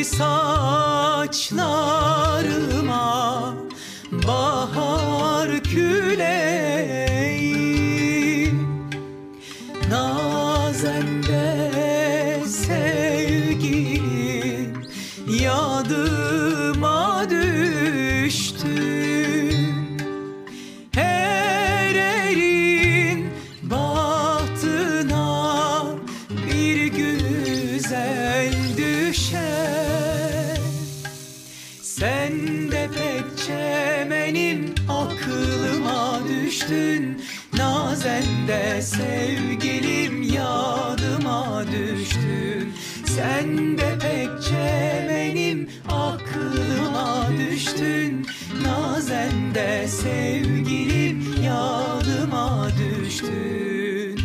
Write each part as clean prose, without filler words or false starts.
saçlarıma bahar küleği, nazende sevgilin yadıma düştü. Her erin bahtına bir güzel düşer. Sen de pek çemenim aklıma düştün, nazende sevgilim yadıma düştün. Sen de pek çemenim aklıma düştün, nazende sevgilim yadıma düştün.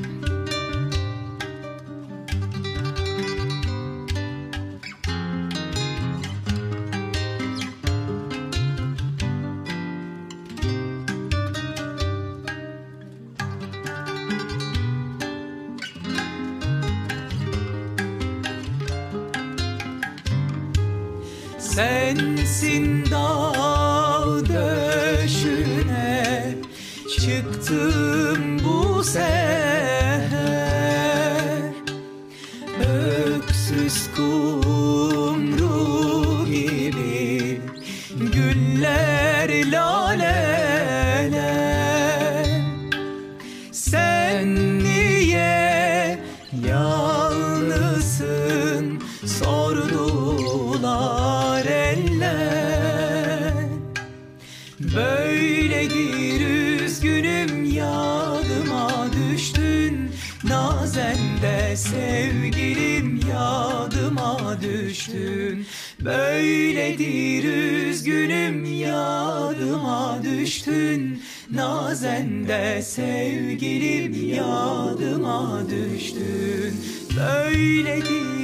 Sensin dağ döşüne çıktım bu seher. Öksüz kumru gibi güller laleler. Sen niye yalnızsın sordular eller. Böyledir üzgünüm yadıma düştün, nazende sevgilim yadıma düştün. Böyledir üzgünüm yadıma düştün, nazende sevgilim yadıma düştün. Böyledir